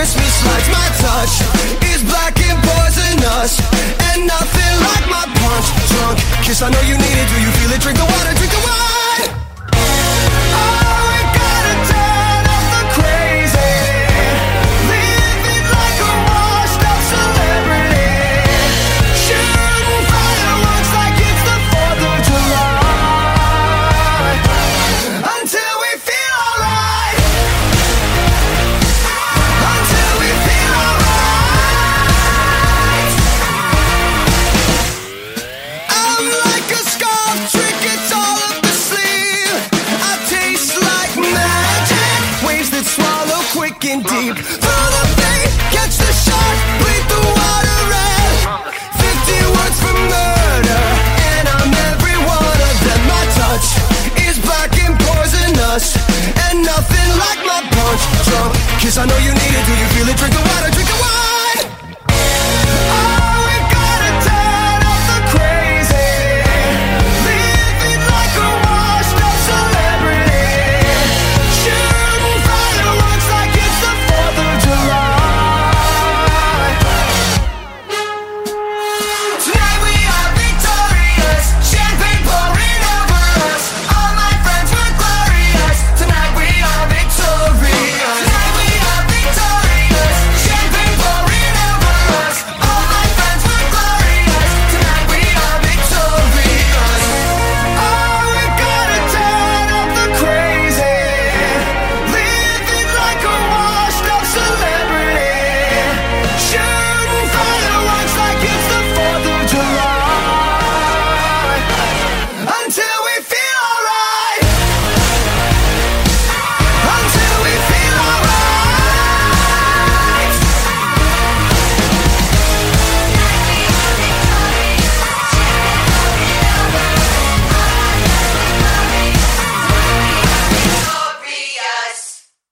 Christmas lights. My touch is black and poisonous, and nothing like my punch drunk kiss. I know you need it, do you feel it? Drink the water, drink the wine. Oh, we gotta turn off the crazy, living like a washed up celebrity, shooting fireworks like it's the 4th of July, until we feel alright, until we feel alright. I'm like a scarf, trinkets all up the sleeve. I taste like magic, waves that swallow quick and deep. Through the bait, catch the shark, bleed the water red. 50 words for murder, and I'm every one of them. My touch is black and poisonous, and nothing like my punch drunk kiss. I know you need it, do you feel it? Drink the